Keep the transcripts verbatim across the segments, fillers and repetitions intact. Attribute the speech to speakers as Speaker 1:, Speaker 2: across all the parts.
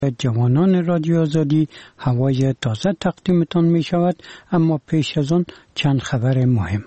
Speaker 1: جوانان رادیو آزادی هوای تازه تقدیمتان می شود، اما پیش از آن چند خبر مهم.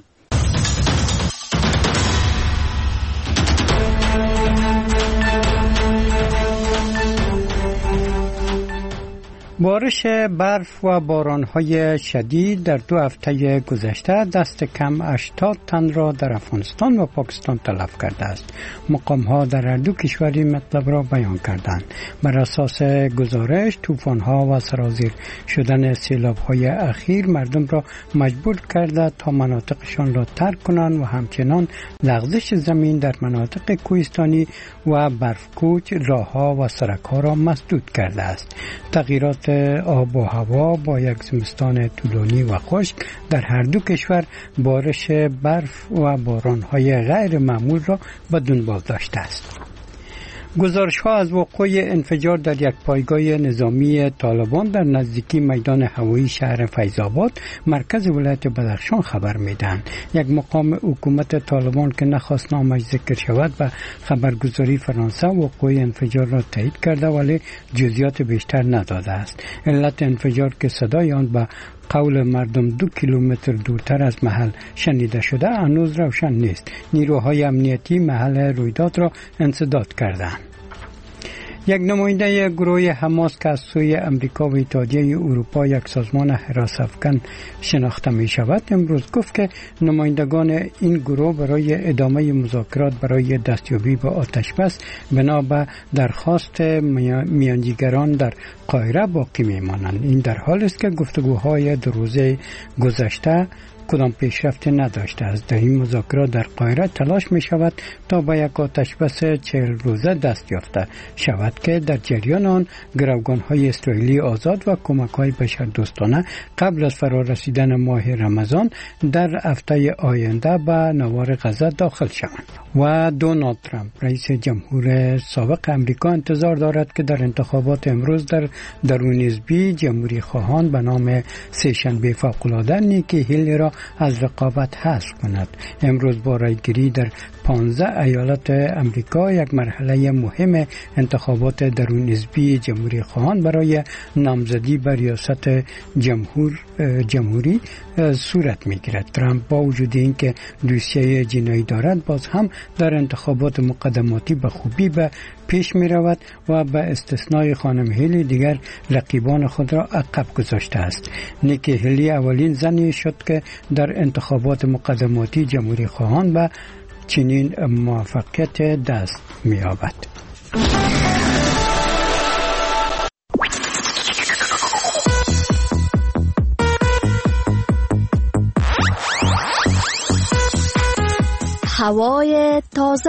Speaker 1: بارش برف و باران‌های شدید در دو هفته گذشته دست کم هشتاد تن را در افغانستان و پاکستان تلف کرده است. مقام‌ها در هر دو کشوری مطلب را بیان کردند. بر اساس گزارش، طوفان‌ها و سرازیر شدن سیلاب‌های اخیر مردم را مجبور کرده تا مناطقشان را ترک کنند و همچنان لغزش زمین در مناطق کوهستانی و برفکوچ راه‌ها و سرک‌ها را مسدود کرده است. تغییرات آب و هوا با یک زمستان طولانی و خشک در هر دو کشور بارش برف و باران‌های غیر معمول را به دنبال داشته است. گزارش‌ها از وقوع انفجار در یک پایگاه نظامی طالبان در نزدیکی میدان هوایی شهر فیض‌آباد مرکز ولایت بدخشان خبر می‌دهند. یک مقام حکومت طالبان که نخواست نامش ذکر شود به خبرگزاری فرانسه وقوع انفجار را تایید کرده ولی جزئیات بیشتر نداده است. علت انفجار که صدای آن به قول مردم دو کیلومتر دورتر از محل شنیده شده هنوز روشن نیست. نیروهای امنیتی محل رویداد را انسداد کردند. یک نماینده گروه حماس که از سوی امریکا و اتحادیه اروپا یک سازمان حراس افکن شناخته می شود امروز گفت که نمایندگان این گروه برای ادامه مذاکرات برای دستیابی به آتش بس بنا به درخواست میانجیگران در قاهره باقی می مانند. این در حالی است که گفتگوهای دو روزه گذشته کدام پیشرفت نداشته است. در این مذاکرات در قاهره تلاش می شود تا به یک آتش بس چهل روزه دست یافته شود که در جریان آن گروگان های اسرائیلی آزاد و کمک های بشردوستانه قبل از فرا رسیدن ماه رمضان در هفته آینده به نوار غزه داخل شوند. و دونالد ترامپ رئیس جمهور سابق امریکا انتظار دارد که در انتخابات امروز در درون حزبی جمهوری خواهان به نام سه‌شنبه فوق‌العاده نیکی هیلی را از رقابت حذف کند. امروز با رایگیری در پانزده ایالت امریکا یک مرحله مهم انتخابات درون حزبی جمهوری خواهان برای نامزدی بر ریاست جمهور جمهوری صورت می‌گیرد. ترامپ با وجود اینکه دوسیه جنایی دارد باز هم در انتخابات مقدماتی به خوبی به پیش می رود و به استثنای خانم هیلی دیگر رقیبان خود را عقب گذاشته است. نیکی هیلی اولین زنی شد که در انتخابات مقدماتی جمهوری خواهان به چنین موفقیت دست می یابد.
Speaker 2: هوای تازه.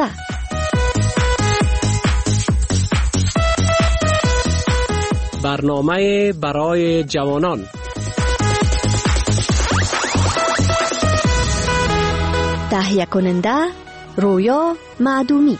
Speaker 3: برنامه برای جوانان.
Speaker 2: تهیه کننده رویا معدومی.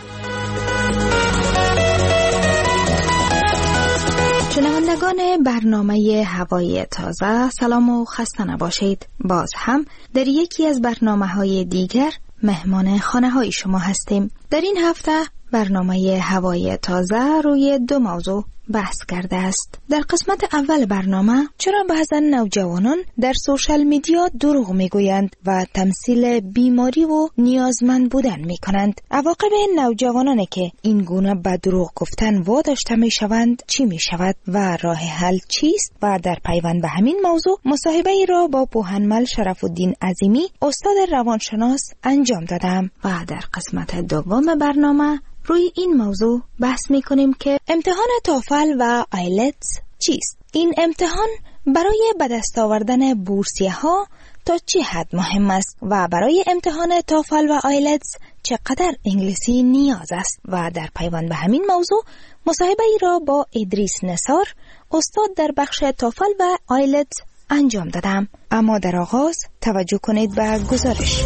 Speaker 4: شنوندگان برنامه هوای تازه، سلام و خسته نباشید. باز هم در یکی از برنامه‌های دیگر مهمان خانه های شما هستیم. در این هفته برنامه هوای تازه روی دو موضوع بحث کرده است. در قسمت اول برنامه چرا بعضا نوجوانان در سوشال میدیا دروغ میگویند و تمثیل بیماری و نیازمند بودن میکنند. عواقب نوجوانانی که این گونه به دروغ گفتن واداشته میشوند چی میشود و راه حل چیست؟ و در پیوند به همین موضوع مصاحبه ای را با پوهنمل شرف الدین عظیمی استاد روانشناس انجام دادم و در قسمت دوم برنامه روی این موضوع بحث میکنیم که امتحان توفل و آیلتس چیست؟ این امتحان برای به دست آوردن بورسیه ها تا چه حد مهم است و برای امتحان توفل و آیلتس چقدر انگلیسی نیاز است؟ و در پیوند به همین موضوع مصاحبه ای را با ادریس نثار استاد در بخش توفل و آیلتس انجام دادم. اما در آغاز توجه کنید به گزارش.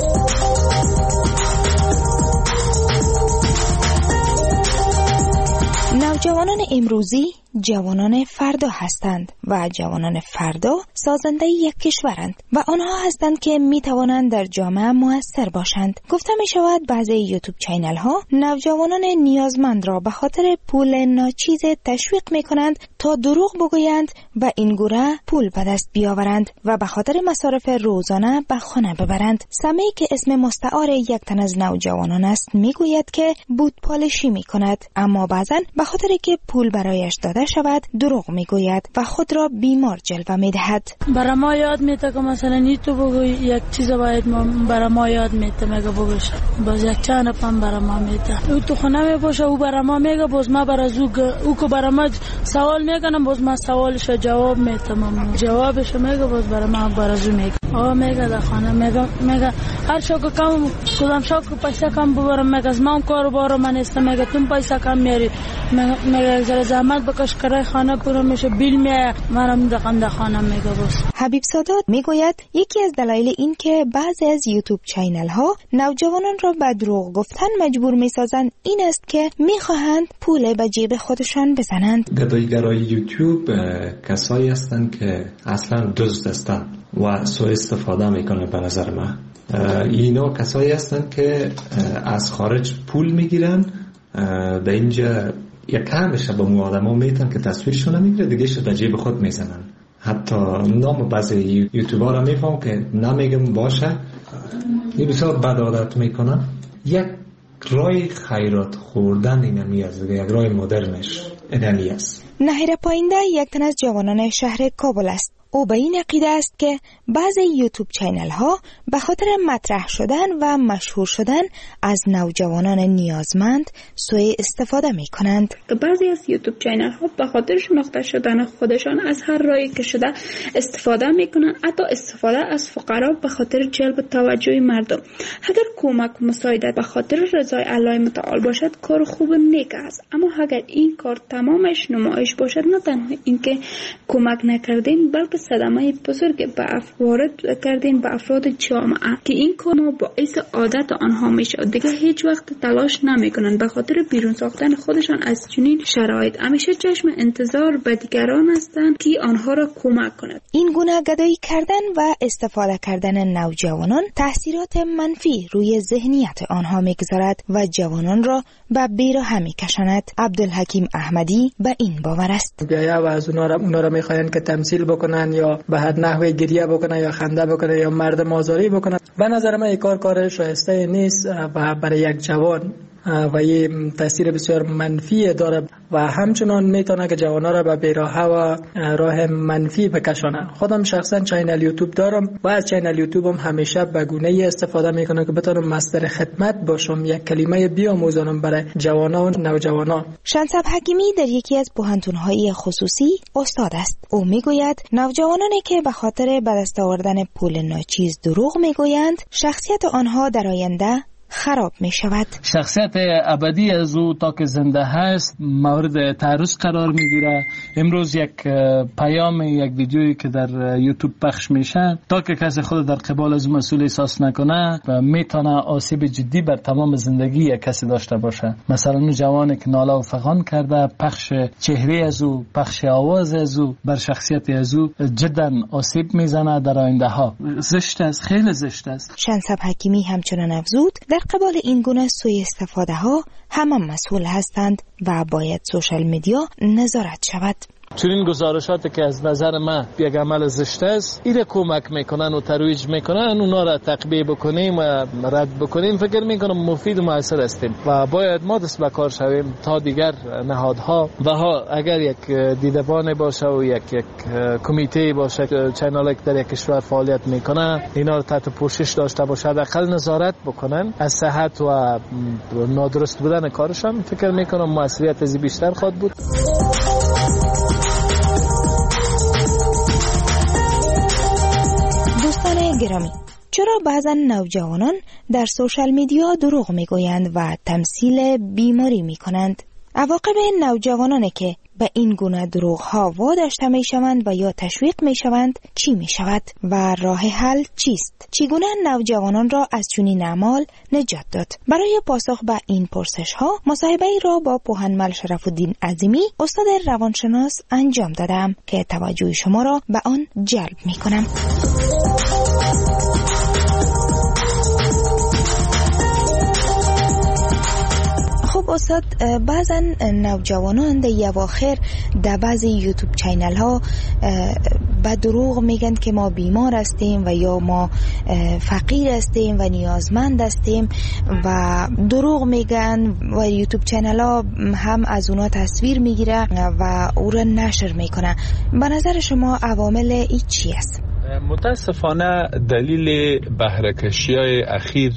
Speaker 4: نوجوانان امروزی جوانان فردا هستند و جوانان فردا سازنده یک کشورند و آنها هستند که می توانند در جامعه مؤثر باشند. گفته می شود بعضی یوتیوب چینل ها نوجوانان نیازمند را به خاطر پول ناچیز تشویق می کنند تا دروغ بگویند و این گونه پول به دست بیاورند و به خاطر مصارف روزانه به خانه ببرند. سمی که اسم مستعار یک تن از نوجوانان است می گوید که بود پالشی می کند، اما بعضا به خاطر که پول برایش داده شود دروغ می گوید و خود را بیمار جلوه می دهد.
Speaker 5: برای ما یاد میده که مثلا این تو بگو یک چیز باید ما برای ما یاد میده میگه بگوش باز یک چند پم برای ما میده او تو خونه می باشه او برای ما میگه باز ما برای او او که برای ما سوال میکنم باز ما سوالش جواب میدم جوابش میگه باز برای ما برای او میگه آ میگه در خانه میگه میگه هر شو که کم کدام شو که پیسه کم ببرم میگه از من کار بارو من است میگه تو پیسه کم میاری میگه زر زحمت بکش کرای خانه پورا میشه بیل میاد منم دقم در خانه میگه باز.
Speaker 4: حبیب سادات میگوید یکی از دلایل این که بعضی از یوتیوب چینل ها نوجوانان را به دروغ گفتن مجبور میسازند این است که میخواهند پول به جیب خودشان بزنند.
Speaker 6: گداییگرای یوتیوب کسایی هستند که اصلا دزد هستند و سوء استفاده میکنه. به نظر من اینا کسایی هستند که از خارج پول میگیرن به اینجا یک کمش به مو آدم ها میتن که تصویرشون نمیگیره دیگه شد به جیب خود میزنن. حتی نام بعضی یوتیوبر ها میفهم که نمیگم باشه این بسیار بد عادت میکنن. یک رای خیرات خوردن این همی است، یک رای مدرنش این همی است.
Speaker 4: نهیر پاینده یک تن از جوانان شهر کابل است. او به این عقیده است که بعضی یوتیوب چینل ها به خاطر مطرح شدن و مشهور شدن از نوجوانان نیازمند سوء استفاده می کنند.
Speaker 7: بعضی از یوتیوب چینل ها به خاطر شناخته شدن خودشان از هر راهی که شده استفاده می کنند، حتی استفاده از فقرا به خاطر جلب توجه مردم. اگر کمک و مساعدت به خاطر رضای الله متعال باشد کار خوب نیک است، اما اگر این کار تمامش نمایش باشد نه تنها اینکه کمک نکردین بلکه صدمه بزرگ به وارد کردین به افراد جامعه که این کار باعث عادت آنها میشه. دیگه هیچ وقت تلاش نمیکنن به خاطر بیرون ساختن خودشان از چنین شرایط. همیشه چشم انتظار به دیگران هستند که آنها را کمک کند.
Speaker 4: این گونه گدایی کردن و استفاده کردن نوجوانان تاثیرات منفی روی ذهنیت آنها میگذارد و جوانان را به بیراه میکشاند. عبدالحکیم احمدی به این باور است.
Speaker 8: بیا و از اونها را اونها را میخواین که تمثیل بکنن یا به هر نحوی گریه بکنن یا خنده بکنن یا مردم آزاری بکنن. به نظر من این کار کار شایسته نیست و برای یک جوان و یه تاثیر بسیار منفی داره و همچنان میتونه که جوانا را به بیراهه و راه منفی بکشانه. خودم شخصا چینل یوتیوب دارم و از چینل یوتیوبم همیشه به گونه‌ای استفاده میکنم که بتونم مصدر خدمت باشم، یک کلمه بیاموزانم برای جوانا و نوجوانان.
Speaker 4: شنصب حکیمی در یکی از پوهنتون‌های خصوصی استاد است. او میگوید نوجوانانی که به خاطر به دست آوردن پول ناچیز دروغ میگویند پیشرفت آنها در آینده خراب می شود.
Speaker 9: شخصیت ابدی از او تا که زنده هست مورد تعرض قرار می گیره. امروز یک پیام یک ویدیویی که در یوتیوب پخش میشه تا که کسی خود در قبال از مسئول احساس نکنه و میتونه آسیب جدی بر تمام زندگی یک کسی داشته باشه. مثلا اون جوانی که ناله و فغان کرده پخش چهره از او، پخش آواز از او بر شخصیت از او جدا آسیب میزنه در آینده ها. زشت است، خیلی زشت است.
Speaker 4: شنصب حکیمی همچنان افزود در قبال این گونه سوء استفاده ها همه مسئول هستند و باید سوشال میدیا نظارت شود.
Speaker 9: چنین گزارشاتی که از نظر من یک عمل زشت است ایره کمک میکنن و ترویج میکنن اونا را تقبیه بکنیم و رد بکنیم فکر میکنم مفید و مؤثر هستیم و باید ما دست به کار شویم تا دیگر نهادها و ها اگر یک دیدبان باشه و یک یک کمیته باشه چنالی که در یک کشور فعالیت میکنه اینا را تحت پوشش داشته باشه حداقل نظارت بکنن از صحت و نادرست بودن کارشان فکر میکنم موثریت از بیشتر خواهد بود.
Speaker 4: گرامی، چرا بعضا نوجوانان در سوشال میدیا دروغ میگویند و تمثیل بیماری میکنند؟ عواقب نوجوانانی که به این گونه دروغ ها واداشته می شوند و یا تشویق می شوند چی می شود و راه حل چیست؟ چگونه نوجوانان را از چنین اعمال نجات داد؟ برای پاسخ به این پرسش ها مصاحبه ای را با پوهنمل شرف الدین عظیمی استاد روانشناس انجام دادم که توجه شما را به آن جلب می کنم. خب استاد، بعضا نوجوانان در اواخر در بعضی یوتیوب چینل ها به دروغ میگن که ما بیمار هستیم و یا ما فقیر هستیم و نیازمند هستیم و دروغ میگن و یوتیوب چینل ها هم از اونا تصویر میگیره و او را نشر میکنه. به نظر شما عوامل ای چی است؟
Speaker 10: متاسفانه دلیل بهره‌کشی های اخیر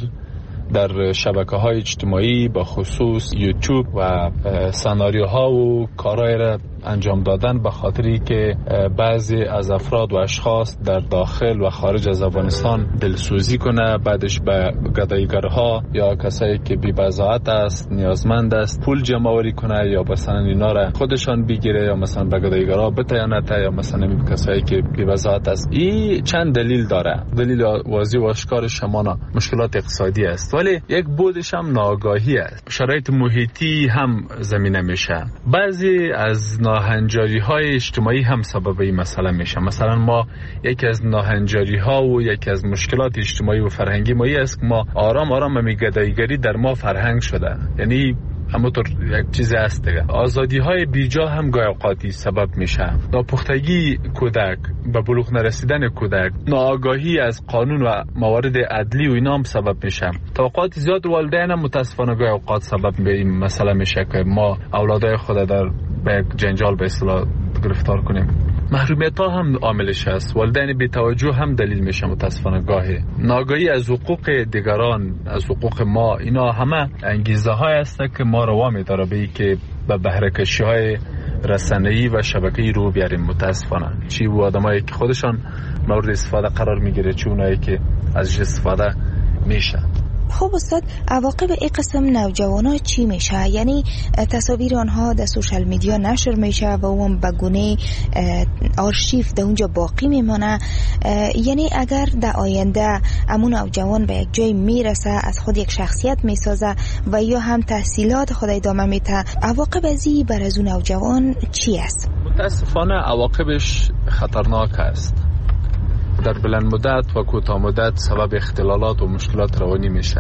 Speaker 10: در شبکه‌های اجتماعی با خصوص یوتیوب و سناریوها و کارهای را انجام دادن به خاطری که بعضی از افراد و اشخاص در داخل و خارج از افغانستان دلسوزی کنه، بعدش به گداییگرها یا کسایی که بی‌بضاعت است، نیازمند است، پول جمع آوری کنه یا مثلا اینا را خودشان بگیره یا مثلا به گداییگرها بتیانه یا مثلا کسایی که بی‌بضاعت است. این چند دلیل داره. دلیل واضح و آشکار شمانا مشکلات اقتصادی است، ولی یک بودش هم ناآگاهی است. شرایط محیطی هم زمینه میشه. بعضی از ناهنجاری های اجتماعی هم سبب این مسئله میشه. مثلا ما یکی از ناهنجاری ها و یکی از مشکلات اجتماعی و فرهنگی ما است که ما آرام آرام می گداییگری در ما فرهنگ شده. یعنی همونطور یک چیز هست دیگه. آزادی های بیجا هم گاهی اوقاتی سبب میشه. ناپختگی کودک، به بلوغ نرسیدن کودک، ناآگاهی از قانون و موارد عدلی و اینا هم سبب میشه. توقعات زیاد والدین هم متاسفانه گاهی اوقات سبب به این مسئله میشه که ما اولادای خود در به جنجال به اصطلاح گرفتار کنیم. محرومیت ها هم عاملش است. والدین بی توجه هم دلیل میشه متاسفانه گاهی. ناآگاهی از حقوق دیگران، از حقوق ما، اینا همه انگیزه های است که ما رو وامی داره به که به بهره‌کشی های رسانه‌ای و شبکه‌ای رو بیاریم. متاسفانه چی و آدمایی که خودشان مورد استفاده قرار میگیره، چی اونایی که ازش استفاده میشه.
Speaker 4: خب استاد، عواقب این قسم نوجوانا چی میشه؟ یعنی تصاویر آنها در سوشال میدیا نشر میشه و اون به گونه آرشیو در اونجا باقی میمانه. یعنی اگر در آینده امون نوجوان به یک جای میرسه، از خود یک شخصیت میسازه و یا هم تحصیلات خود ادامه میده، عواقب ازی بر از اون نوجوان چی است؟
Speaker 10: متاسفانه عواقبش خطرناک است. در بلند مدت و کوتاه مدت سبب اختلالات و مشکلات روانی میشه.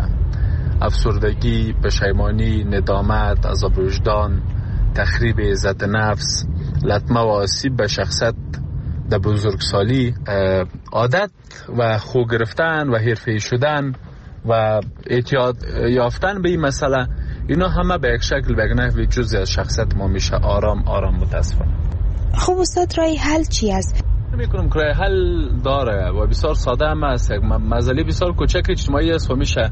Speaker 10: افسردگی، پشیمانی، ندامت، عذاب وجدان، تخریب عزت نفس، لطمه و آسیب به شخصیت در بزرگسالی، عادت و خو گرفتن و حرفه‌ای شدن و اعتیاد یافتن به این مسئله، اینا همه به یک شکل به یک نحوی جزئی از شخصیت ما میشه. آرام آرام متاسفانه.
Speaker 4: خب استاد، رای حل چی است؟
Speaker 10: میکنم که رای حل داره و بسیار ساده هم است. یک مسئله بسیار کوچک اجتماعی است و میشه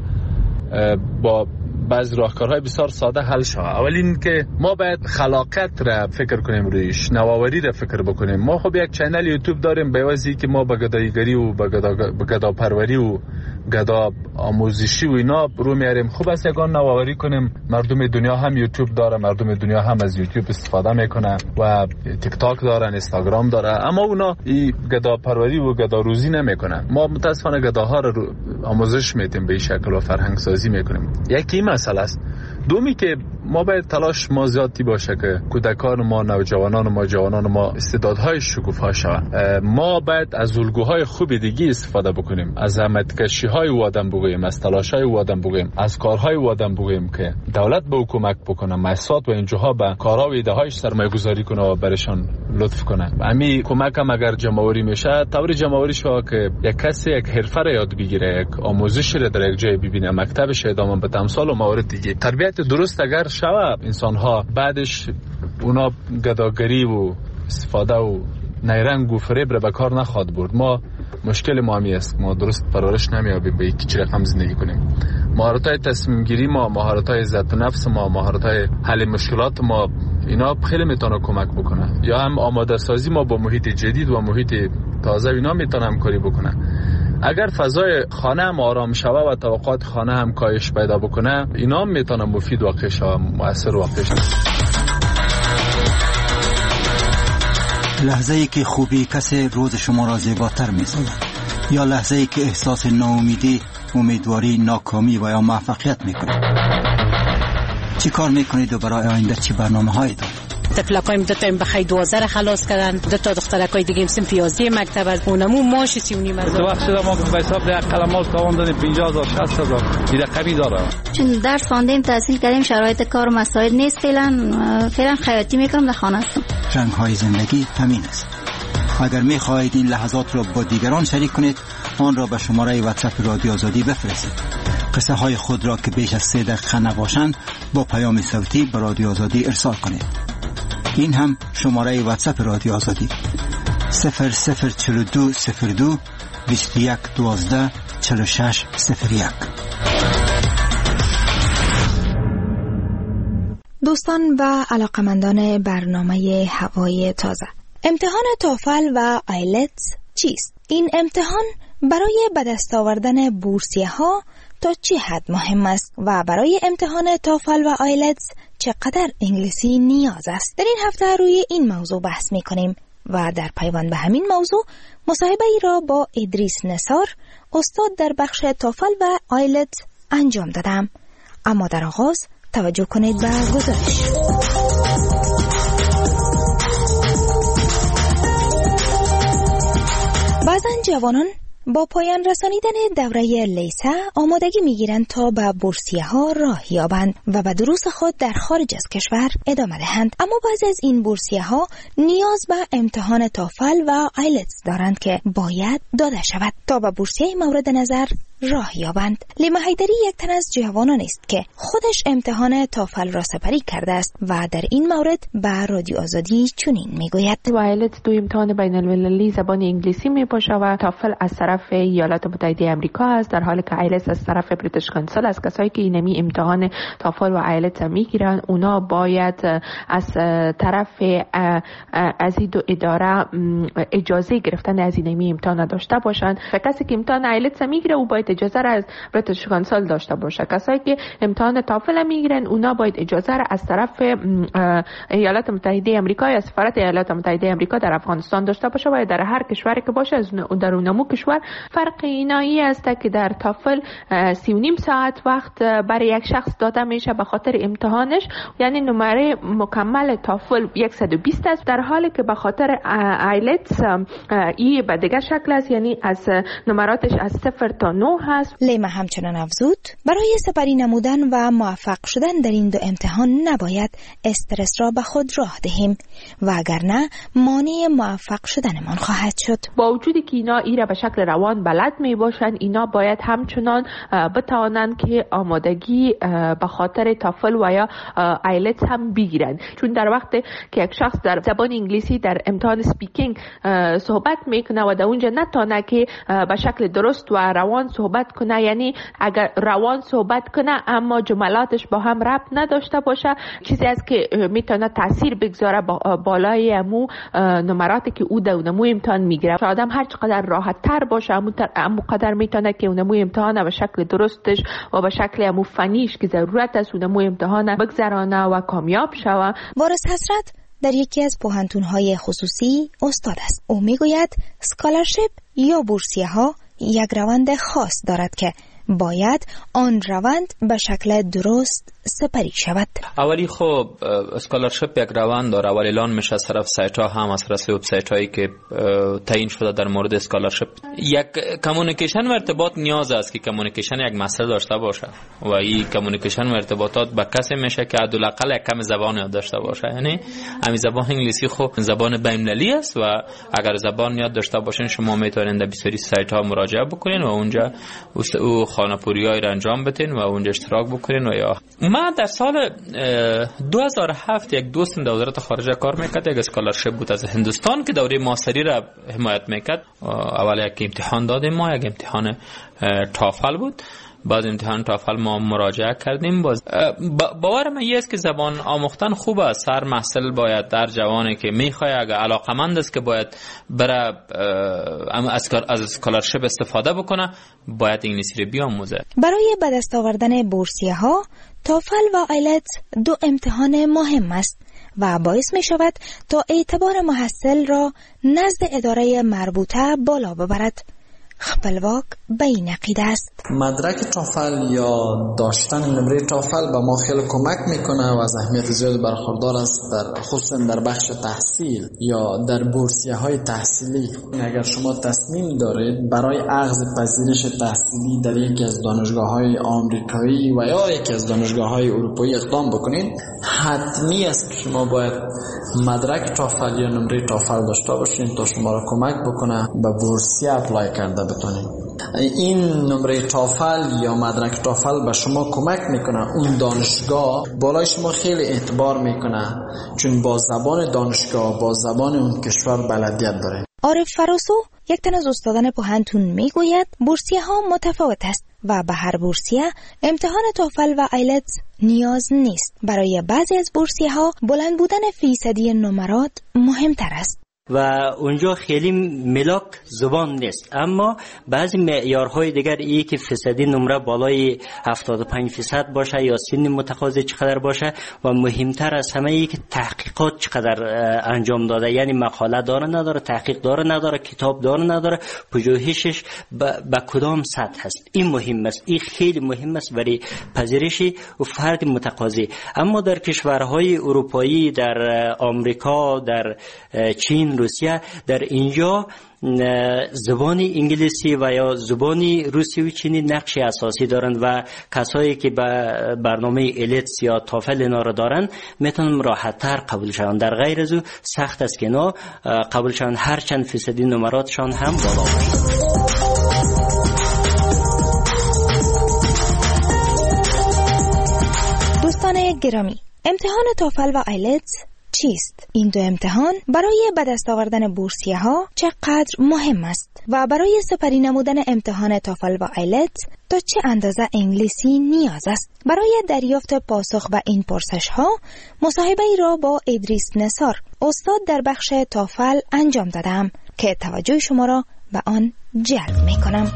Speaker 10: با بعضی راهکارهای بسیار ساده حل شود. اول این که ما باید خلاقیت را فکر کنیم، رویش نوآوری را فکر بکنیم. ما خب یک چینل یوتیوب داریم به واسطه که ما به گداییگری و به گدا پروری و گدا آموزشی و اینا رو میاریم. خوب است یگان نوآوری کنیم. مردم دنیا هم یوتیوب داره، مردم دنیا هم از یوتیوب استفاده میکنه و تیک تاک دارن، اینستاگرام داره، اما اونا این گدا پروری و گدا روزی نمیکنن. ما متاسفانه گداها رو آموزش میدیم، به این شکل و فرهنگ سازی میکنیم. یکی مسئله است. دومی که ما باید تلاش ما زیادی باشه که کودکان ما، نوجوانان ما، جوانان ما استعدادهای شکوفا شوند. ما باید از الگوهای خوب دیگه استفاده بکنیم، از زحمتکشی‌های او آدم بگوییم، از تلاش‌های او آدم بگوییم، از کارهای او آدم بگوییم که دولت به حکومت بکنه، مؤسسات و اینجاها به کارها و ایده‌هایش سرمایه‌گذاری کنه و برشان لطف کنه. همین کمک هم اگر جمع‌آوری میشه، طور جمع‌آوری شو که یک کسی یک حرفه را یاد بگیره، یک آموزش را در یک جای ببینه، مکتبش ادامه بده، امثال و موارد دیگه. تربیت درست اگر شوه، انسان‌ها بعدش اونا گداگری و استفاده و نیرنگ و فریب را به کار نخواد برد. ما مشکل ما همی است، ما درست پرورش نمیابیم به یک چی رقم زندگی کنیم. مهارت‌های تصمیم گیری ما، مهارت‌های عزت نفس ما، مهارت‌های حل مشکلات ما، اینا خیلی میتونه کمک بکنه. یا هم آماده سازی ما با محیط جدید و محیط تازه، اینا میتونه همکاری بکنه. اگر فضای خانه هم آرام شوه و توقعات خانه هم کاهش پیدا بکنه، اینا هم میتونه مفید واقع شوه، مؤثر واقع شوه.
Speaker 11: لحظه ای که خوبی کسی روز شما را زیباتر می سازد، یا لحظه ای که احساس ناامیدی، امیدواری، ناکامی و یا موفقیت می کنید. چی کار می کنید و برای آینده چی برنامه هایی دارید؟
Speaker 12: تفلقایم دو تا ام بخای دوازده خلاص کردن، دو تا دخترکای دیگه سیم پیازی مکتب از اونمو ماش سیونی مزه.
Speaker 10: تو وقت شده ما به حساب ده قلمال تاوان دادیم پنجاه هزار شصت هزار دیگه قوی داره.
Speaker 13: چون درس خواندیم تحصیل کردیم شرایط کار و مسائل نیست، فعلا فعلا خیاطی میکنم در خانه هستم.
Speaker 11: رنگ های زندگی همین است. اگر می خواهید این لحظات را با دیگران شریک کنید، آن را به شماره واتساپ رادیو آزادی بفرستید. قصه های خود را که بیش از سه دقیقه نباشند با پیام صوتی به رادیو آزادی ارسال کنید. این هم شماره واتساپ رادیو آزادی صفر صفر چهل و دو صفر دو بیست و یک دوازده چهل و شش صفر یک.
Speaker 4: دوستان و علاقمندان برنامه هوای تازه، امتحان توفل و آیلتس چیست؟ این امتحان برای به دست آوردن بورسیه ها تا چه حد مهم است و برای امتحان توفل و آیلتس چقدر انگلیسی نیاز است؟ در این هفته روی این موضوع بحث می کنیم و در پیوند به همین موضوع مصاحبه ای را با ادریس نثار، استاد در بخش توفل و آیلتس انجام دادم. اما در آغاز توجه کنید به گزارش. بعضن جوانان با پایان رسانیدن دوره لیسه آمادگی میگیرند تا به بورسیه ها راه یابند و به دروس خود در خارج از کشور ادامه دهند. اما بعضی از این بورسیه ها نیاز به امتحان توفل و آیلتس دارند که باید داده شود تا به بورسیه مورد نظر راه یابند. لیما حیدری یک تن از جوانان است که خودش امتحان توفل را سپری کرده است و در این مورد به رادیو آزادی چنین میگوید:
Speaker 14: آیلتس دو امتحان بین المللی زبان انگلیسی میباشه و توفل از طرف ایالات متحده آمریکا است، در حالی که آیلتس از طرف بریتیش کانسل است. کسایی که اینمی امتحان توفل و آیلتس میگیرن اونا باید از طرف از این دو اداره اجازه گرفتن از اینمی امتحان داشته باشند و کسی که امتحان آیلتس میگیره او باید اجازه را از بریتیش کانسل داشته باشه. کسایی که امتحان توفل میگیرن اونا باید اجازه را از طرف ایالات متحده آمریکا یا سفارت ایالات متحده آمریکا در افغانستان داشته باشه و در هر کشوری که باشه در اونمو کشور. فرق اینایی است که در توفل سی و نیم ساعت وقت برای یک شخص داده میشه به خاطر امتحانش، یعنی نمره مکمل توفل صد و بیست است، در حالی که به خاطر آیلتس ای به دیگه شکل است، یعنی از نمراتش از صفر تا نه هست.
Speaker 4: لیما همچنان افزود برای سپری نمودن و موفق شدن در این دو امتحان نباید استرس را به خود راه دهیم و اگر نه مانع موفق شدنمان خواهد شد.
Speaker 14: با وجودی که اینا ایره به شکل روان بلد می باشند، اینا باید همچنان بتوانند که آمادگی به خاطر توفل و یا آیلتس هم بگیرند، چون در وقت که یک شخص در زبان انگلیسی در امتحان سپیکینگ صحبت میکنه و در اونجا نتونه که به شکل درست و روان صحبت کنه، یعنی اگر روان صحبت کنه اما جملاتش با هم ربط نداشته باشه، چیزی است که میتونه تاثیر بگذاره بالای امو نمراتی که او در اونمو امتحان میگیره. آدم هر چقدر راحت تر باشه امو قدر میتونه که اونمو امتحان به شکل درستش و به شکل امو فنیش که ضرورت است اونمو امتحان بگذرانه و کامیاب شوه.
Speaker 4: وارث حسرت در یکی از پوهنتون‌های خصوصی استاد است. او میگوید اسکالرشیپ یا بورسیه ها یک روند خاص دارد که باید آن روند به شکل درست سپری شود.
Speaker 10: اولی خب اسکالرشیپ یک روند داره، اولی اعلان میشه از طرف سایت ها هم از طرف وب سایت هایی که تعیین شده در مورد اسکالرشیپ. یک کمیونیکیشن و ارتباط نیاز است که کمیونیکیشن یک مسئله داشته باشه و این کمیونیکیشن و ارتباطات با کسی میشه که حداقل یک کم زبان یاد داشته باشه، یعنی همین زبان انگلیسی خب زبان بین المللی است و اگر زبان یاد داشته باشین شما میتونید در بسیاری سایت ها مراجعه بکنین و اونجا او خانه‌پوریایی را انجام بدین و اونجا اشتراک بکنین. و یا من در سال دو هزار و هفت یک دوستم در وزارت خارجه کار میکرد، یک اسکالرشیپ بود از هندوستان که دوره ماستری را حمایت میکرد. اول یک امتحان دادیم ما، یک امتحان توفل بود. بعد امتحان توفل ما مراجعه کردیم. باز باور من این است که زبان آموختن خوب است. هر محصل باید در جوانی که میخواد اگر علاقمند است که باید بره از اسکالرشیپ استفاده بکنه باید انگلیسی رو بیاموزه.
Speaker 4: برای به دست آوردن بورسیه ها توفل و آیلتس دو امتحان مهم است و باعث می شود تا اعتبار محصل را نزد اداره مربوطه بالا ببرد. خپلواک به این عقیده است.
Speaker 15: مدرک توفل یا داشتن نمره توفل به ما خیلی کمک میکنه و از اهمیت زیاد برخوردار است، در خصوصا در بخش تحصیل یا در بورسیه های تحصیلی. اگر شما تصمیم دارید برای اخذ پذیرش تحصیلی در یکی از دانشگاه های آمریکایی و یا یکی از دانشگاه های اروپایی اقدام بکنید، حتمی است که شما باید مدرک توفل یا نمره توفل داشته باشید تا شما را کمک بکنه به بورسیه اپلای کرده بتونید. این نمره توفل یا مدرک توفل به شما کمک میکنه اون دانشگاه بالای شما خیلی اعتبار میکنه، چون با زبان دانشگاه با زبان اون کشور بلدیت داره.
Speaker 4: عارف فراسو یک تن از استادان پوهنتون میگوید بورسیه ها متفاوت است و به هر بورسیه امتحان توفل و آیلتس نیاز نیست. برای بعضی از بورسیه ها بلند بودن فیصدی نمرات مهمتر است
Speaker 16: و اونجا خیلی ملاک زبان نیست، اما بعضی معیارهای دیگر ای که فیصدی نمره بالای هفتاد و پنج درصد باشه یا سن متقاضی چقدر باشه و مهمتر از همه ای که تحقیقات چقدر انجام داده، یعنی مقاله داره نداره، تحقیق داره نداره، کتاب داره نداره، پژوهشش به کدام سطح هست. این مهم است، این خیلی مهم است برای پذیرش و فرد متقاضی. اما در کشورهای اروپایی، در آمریکا، در چین، روسیه، در اینجا زبان انگلیسی و یا زبان روسی و چینی نقش اساسی دارند و کسایی که به برنامه ایلتس یا توفل اینا را دارند میتونن راحت تر قبول شوند. در غیر از او سخت است که اینا قبول شوند، هر چند فیصدی نمراتشان هم بالا باشه.
Speaker 4: دوستان گرامی، امتحان توفل و آیلتس چیست؟ این دو امتحان برای به دست آوردن بورسیه ها چقدر مهم است و برای سپری نمودن امتحان توفل و آیلتس تا چه اندازه انگلیسی نیاز است؟ برای دریافت پاسخ به این پرسش ها مصاحبه ای را با ادریس نثار، استاد در بخش توفل انجام دادم که توجه شما را به آن جلب می کنم.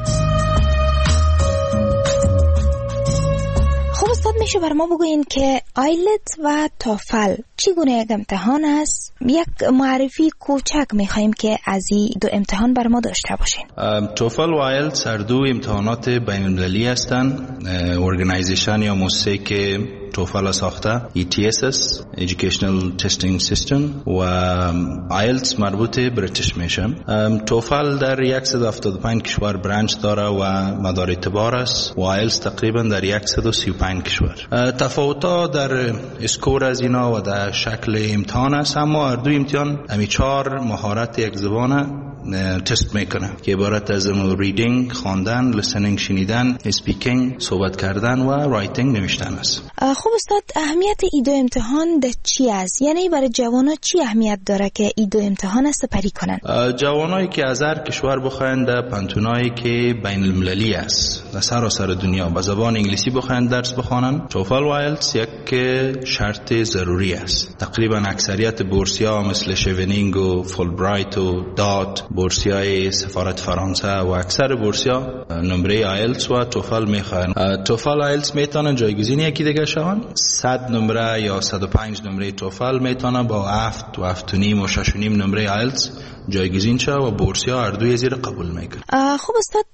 Speaker 4: خب استاد، میشه بر ما بگوین که آیلتس و توفل چگونه یک امتحان است؟ یک معرفی کوچک میخوایم که از این دو امتحان بر ما داشته باشین.
Speaker 17: توفل و آیلتس هر دو امتحانات بین المللی هستند. ارگانایزیشن یا مؤسسه که توفل ساخته ای تی اس اس Educational Testing System و آیلتس مربوط بریتیش میشه. توفل در صد و هفتاد و پنج کشور برانچ داره و مدار اعتبار است و آیلتس تقریبا در صد و سی و پنج کشور. تفاوت‌ها در اسکور از اینا و در شکل امتحان است، اما هر دو امتحان همی چهار مهارت یک زبان تست میکنه که عبارت از ریدینگ، خواندن، لیسنینگ شنیدن، اسپیکینگ صحبت کردن و رایتینگ نوشتن است.
Speaker 4: خب استاد، اهمیت این دو امتحان ده چی است؟ یعنی برای جوانا چی اهمیت داره که این دو امتحان سپری کنن؟
Speaker 17: جوانایی که از هر کشور بخواین در پانتونایی که بین المللی است در سراسر دنیا به زبان انگلیسی بخواین درس بخوانن، توفل و آیلتس یک شرط ضروری است. تقریبا اکثریت بورسیا مثل شیونینگ و فولبرایت و دات، بورسیای سفارت فرانسه و اکثر بورسیا نمره آیلتس و توفل میخواین. توفل آیلتس میتونن جایگزین یکی دیگه شون. صد نمره یا صد و پنج نمره توفل میتونه با هفت و هفت و نیم و شش و نیم نمره آیلتس جایگزین شه و بورسیا هر دوی زیر قبول میکنه.
Speaker 4: خب استاد،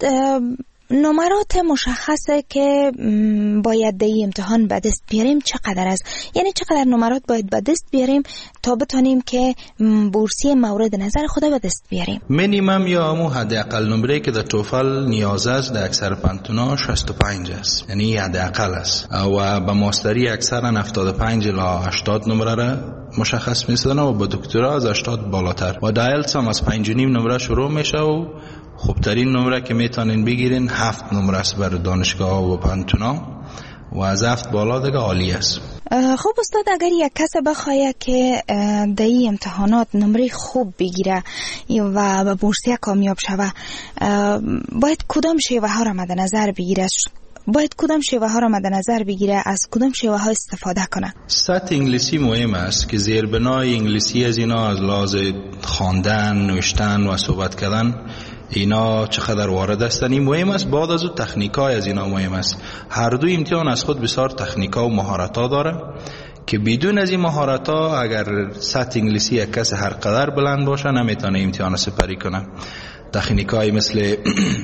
Speaker 4: نمرات مشخصه که باید در این امتحان به دست بیاریم چقدر است؟ یعنی چقدر نمرات باید به دست بیاریم تا بتونیم که بورسیه مورد نظر خود به دست بیاریم؟
Speaker 17: مینیمم یا همون حداقل نمره که در توفل نیاز است در اکثر پانتونا شصت و پنج است، یعنی حداقل است و به ماستری اکثرا هفتاد و پنج الی هشتاد نمره را مشخص می‌سازن و با دکترا از هشتاد بالاتر و آیلتس هم از پنج و نیم نمره شروع میشه و خوبترین نمره که میتونین بگیرین هفت نمره است برای دانشگاه و پانتونا و از هفت بالا دیگه عالی است.
Speaker 4: خب استاد، اگر یک کس بخواه که در این امتحانات نمره خوب بگیره و به بورسیه کامیاب شوه، باید کدام شیوه ها را مد نظر بگیره؟ باید کدام شیوه ها را مد نظر بگیره؟ از کدام شیوه ها استفاده کنه؟
Speaker 17: سطح انگلیسی مهم است که زیربنای انگلیسی از اینا از لحاظ خواندن، نوشتن و صحبت کردن اینا چقدر وارد هستن این مهم است. بعد از اون تکنیکای از اینا مهم است. هر دو امتحان از خود بسیار تکنیکا و مهارتا داره که بدون از این مهارت ها اگر سطح انگلیسی یک کس هر قدر بلند باشه نمیتونه امتحان سپری کنه. تکنیک های مثل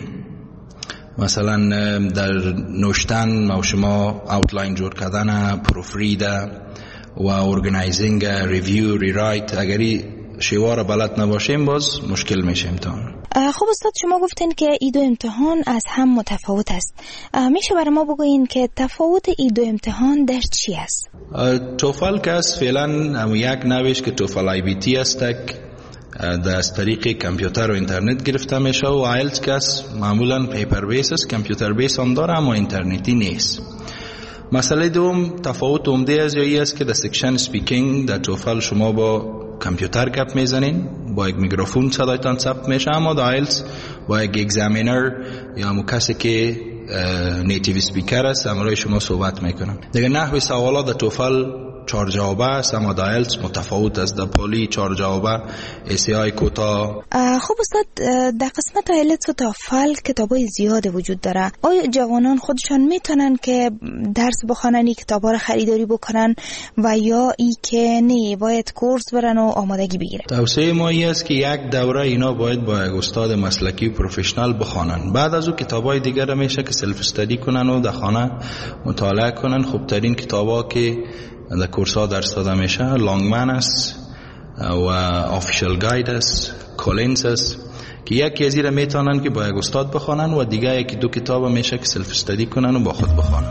Speaker 17: مثلا در نوشتن و شما اوتلاین جور کردن، پروفرید و ارگنایزینگ، ریویو، ریرایت، اگری شیوار بلد نباشیم باز مشکل میشه امتحان.
Speaker 4: خب استاد شما گفتین که ای دو امتحان از هم متفاوت است. میشه برای ما بگوین که تفاوت ای دو امتحان در چی است؟
Speaker 17: توفل که است فعلا یک نویش که توفل آی بی تی است در از طریق کامپیوتر و اینترنت گرفته میشه و آیلتس که است معمولا پیپر بیس است، کامپیوتر بیس هم داره اما اینترنتی نیست. مسئله دوم تفاوت عمده از جایی است که در سکشن سپیکینگ در توفل شما با کامپیوتر گپ میزنین، با یک میکروفون صدایتان ثبت میشه، اما در آیلتس با یک اگزامینر یا همون کسی که نیتیو سپیکر است همراه شما صحبت میکنن. دیگه نحوی سوالات در توفل چهار جوابه است اما در آیلتس متفاوت است. در پولی چهار جوابه، ایسی آی کوتا.
Speaker 4: خب استاد در قسمت آیلتس و توفل کتابای زیاد وجود داره. آیا جوانان خودشان میتونن که درس بخونن، کتابا رو خریداری بکنن و یا ای که نه باید کورس برن و آمادگی بگیرن؟
Speaker 17: توصیه ما ای است که یک دوره اینا باید با یک استاد مسلکی و پروفشنال بخونن. بعد از اون کتابای دیگر میشه که سلف استادی کنن و در خانه مطالعه کنن. خوبترین کتابا که در کورس ها درس داده میشه لانگمن است و آفیشال گاید است، کولینز است که یکی از اینا میتونن که با یک استاد بخونن و دیگه یکی دو کتاب میشه که سلف استادی کنن و با خود بخونن.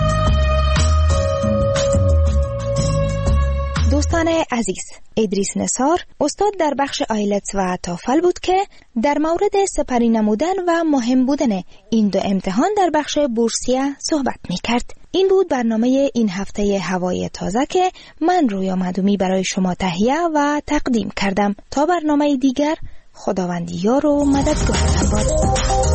Speaker 4: دوستان عزیز، ادریس نثار استاد در بخش آیلتس و توفل بود که در مورد سپری نمودن و مهم بودن این دو امتحان در بخش بورسیه صحبت می کرد. این بود برنامه این هفته هوای تازه که من رویا معدومی برای شما تهیه و تقدیم کردم. تا برنامه دیگر، خداوند یار و مددگارتان باد.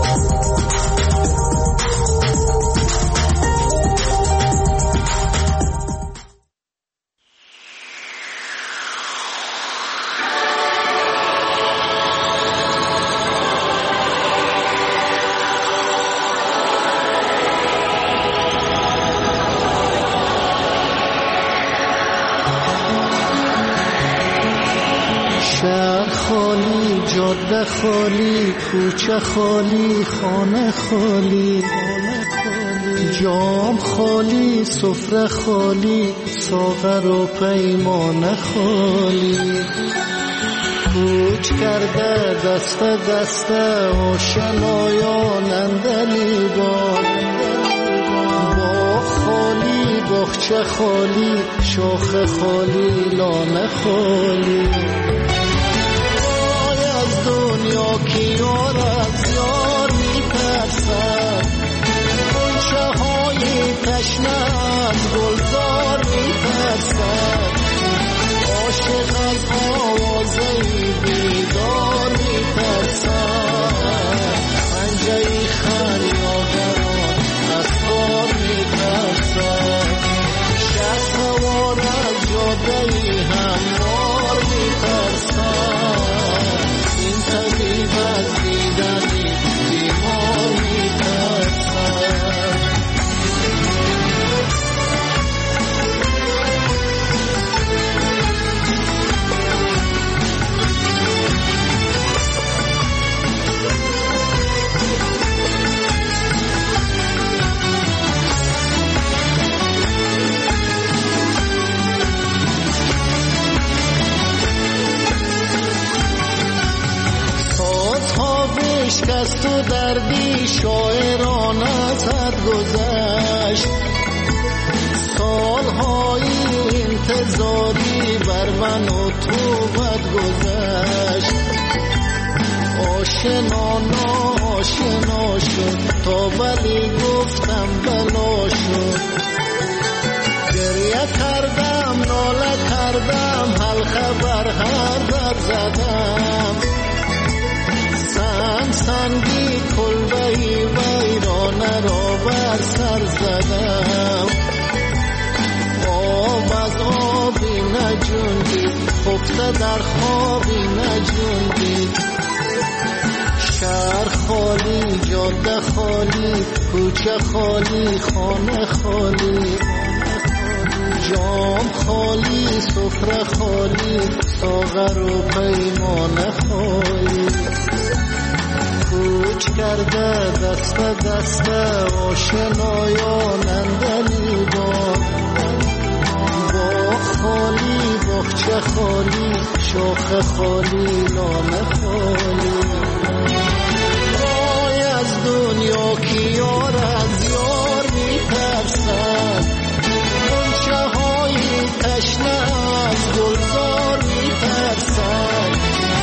Speaker 18: جاده خالی، کوچه خالی، خانه خالی، جام خالی، سفره خالی، ساغر و پیمانه خالی. کوچ کرده دست دست آشنایان اندلی باد، باغ خالی، باغچه خالی، شاخه خالی، لانه خالی. دنیا که یار از یار می ترسد، گلچه های تشنه از گلزار می ترسد، عاشق از آوازه بیدار می ترسد، پنجه خریادران از کار می ترسد، شهر سوار از جاده هموار می ترسد، طبیب از دیدنی بیمار می ترسد. شکست و دردی شاعران از حد گذشت، سالهای انتظاری بر من و تو بد گذشت، آشنا ناآشنا شد تا ولی گفتم بلا شد، گریه کردم ناله کردم حلقه بر هر در زدم، سنگ سنگی کلبهی ویرانه را بر سر زدم، آب از آبی نجوندید خفته در خوابی نجوندید، شهر خالی، جاده خالی، کوچه خالی، خانه خالی، جام خالی سفره خالی ساغر و پیمان خالی کوچ کرده دست دست آشنایان اندلیبان باغ خالی باغچه خالی شاخ خالی لانه خالی